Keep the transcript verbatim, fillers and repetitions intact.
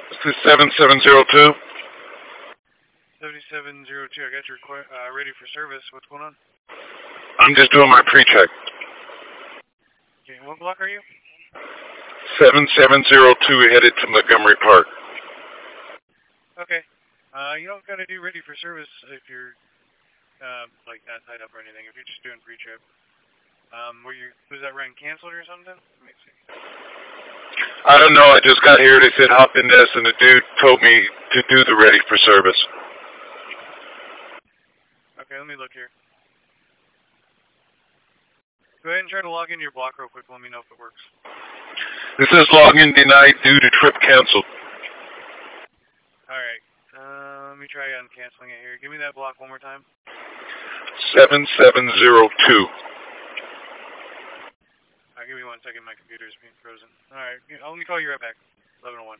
This is seven seven zero two. seventy-seven zero two, I got your uh, ready for service. What's going on? I'm just doing my pre-check. Okay, what block are you? seven seven zero two headed to Montgomery Park. Okay. Uh, you don't gotta do ready for service if you're, uh, like, not tied up or anything. If you're just doing pre-trip. Um, were you, was that run canceled or something? Let me see. I don't know. I just got here. They said hop in this, and the dude told me to do the ready for service. Okay, let me look here. Go ahead and try to log into your block real quick. Let me know if it works. This is login denied due to trip canceled. Alright. Uh, let me try on canceling it here. Give me that block one more time. seven seven zero two. Alright, give me one second. My computer's being frozen. Alright, let me call you right back. eleven oh one.